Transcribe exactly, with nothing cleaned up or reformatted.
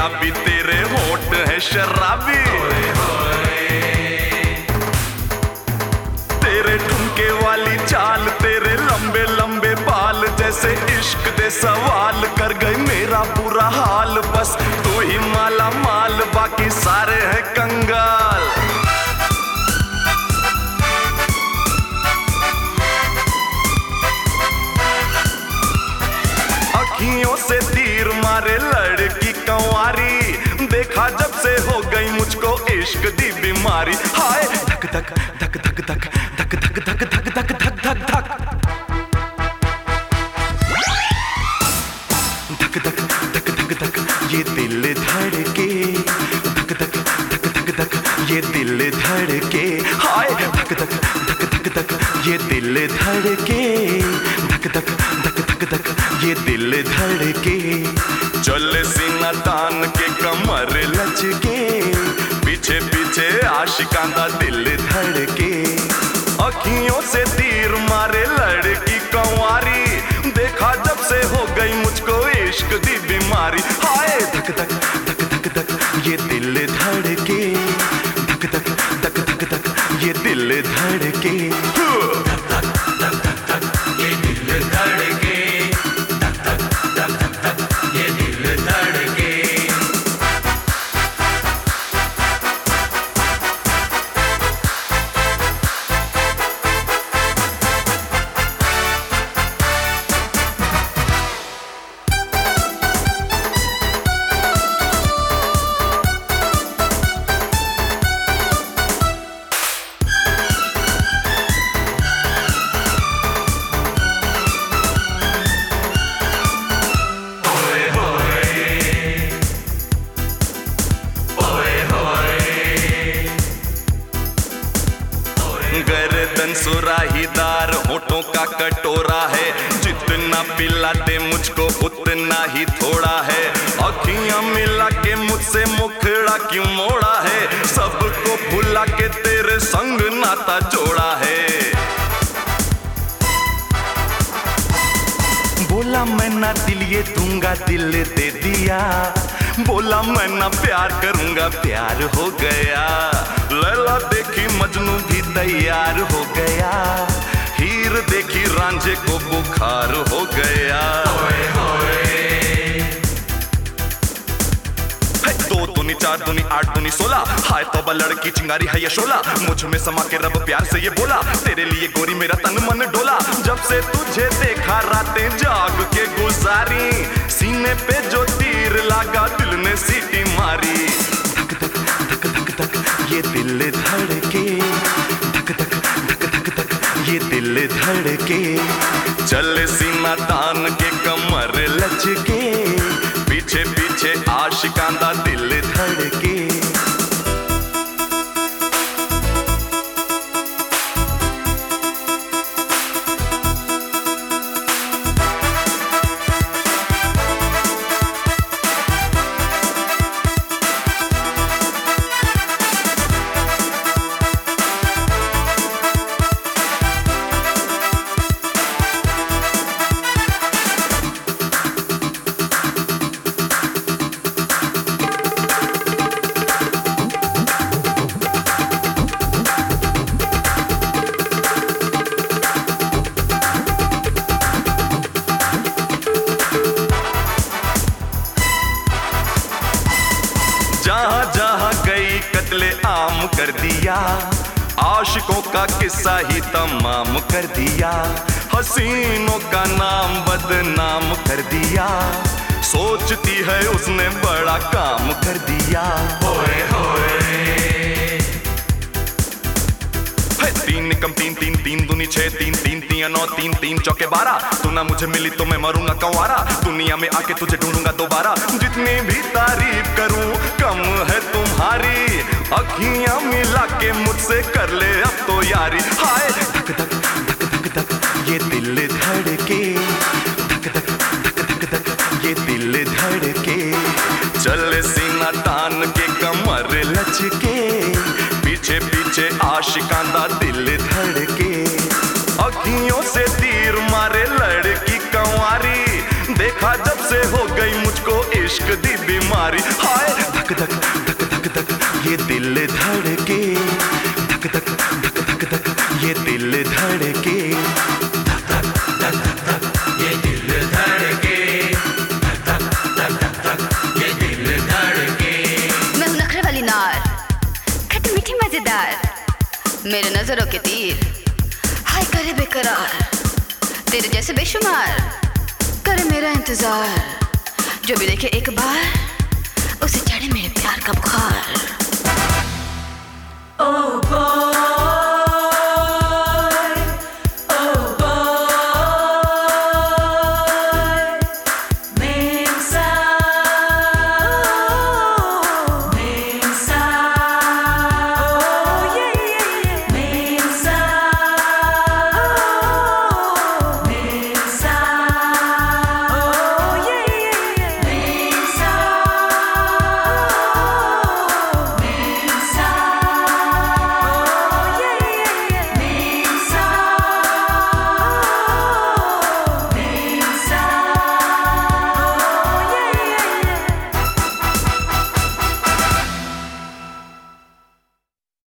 गुलाबी, तेरे होठ है शराबी। तेरे ठुमके वाली चाल, तेरे लंबे लंबे बाल, जैसे इश्क दे सवाल कर गई मेरा बुरा हाल। बस तू ही माला माल, बाकी सारे हैं कंगाल। अखियों से तीर मारे लड़की कंवारी, देखा जब से हो गई मुझको इश्क दी बीमारी। हाय धक धक धक धक धक धक धक धक धक धक धक धक धक धक धक धक धक धक ये दिल धड़के, धक धक धक धक धक ये दिल धड़के। हाय धक धक धक धक धक ये दिल धड़के, धक धक धक धक धक ये दिल धड़के। चले सीना तान के कमर लचके, पीछे पीछे आशिकां दा दिल धड़के। अखियों से तीर मारे लड़की कंवारी, देखा जब से हो गई मुझको इश्क दी बीमारी। हाय धक धक धक धक धक ये दिल धड़के, धक धक धक धक धक ये दिल धड़के। धक धक धक धक धक ये दिल धड़के, धक धक धक धक धक ये दिल धड़के। गर्दन सुराहीदार, होठों का कटोरा है, जितना पिलाते मुझको उतना ही थोड़ा है। अखियां मिला के मुझसे मुखड़ा क्यों मोड़ा है, सबको भुला के तेरे संग नाता जोड़ा है। बोला मैं ना दिल ये दूंगा, दिल दे दिया। बोला मैं ना प्यार करूंगा, प्यार हो गया। लैला देखी मजनू भी तैयार हो गया, हीर देखी रांझे को बुखार हो गया। होए होए। दो दूनी चार दूनी आठ दूनी सोलह, हाय तौबा लड़की चिंगारी है ये शोला। मुझ में समा के रब प्यार से ये बोला, तेरे लिए गोरी मेरा तन मन डोला। जब से तुझे देखा रातें जाग के गुजारी, सीने पे जो तीर लगा दिल ने सीटी मारी। धक धक धक धक धक ये दिल धड़के, धक धक धक धक धक ये दिल धड़के। चले सीना तान के कमर लचके, पीछे पीछे आशिकां दा दिल धड़के। जहाँ जहाँ गई कत्ले आम कर दिया, आशिकों का किस्सा ही तमाम कर दिया। हसीनों का नाम बदनाम कर दिया, सोचती है उसने बड़ा काम कर दिया। होए होए। तीन कम तीन तीन तीन दूनी छह, तीन तीन तीन नौ, तीन तीन चौके बारह। तू ना मुझे मिली तो मैं मरूंगा कंवारा, दुनिया में आके तुझे ढूंढूंगा दोबारा। जितनी भी तारीफ करूं कम है तुम्हारी, अखियां मिला के मुझसे कर ले अब तो यारी। हाय धक धक धक धक धक ये दिल धड़के, धक धक धक धक धक ये दिल धड़के। चले सीना तान के कमर लचके, पीछे पीछे आशिकां दा दिल धड़के। अखियों से तीर मारे लड़की कंवारी, देखा जब से हो गई मुझको इश्क दी बीमारी। प्यारी हाय धक धक धक धक धक ये दिल धड़के धक धक धक धक धक ये दिल धड़के धक धक धक धक धक ये दिल धड़के धक धक धक धक धक ये दिल धड़के। मैं हूँ नखरे वाली नार, खट्टी मीठी मजेदार, मेरे नजरों के तीर हाय करे बेकरार, तेरे जैसे बेशुमार करे मेरा इंतजार, जो भी देखे एक बार उसे चढ़े मेरे प्यार का बुखार।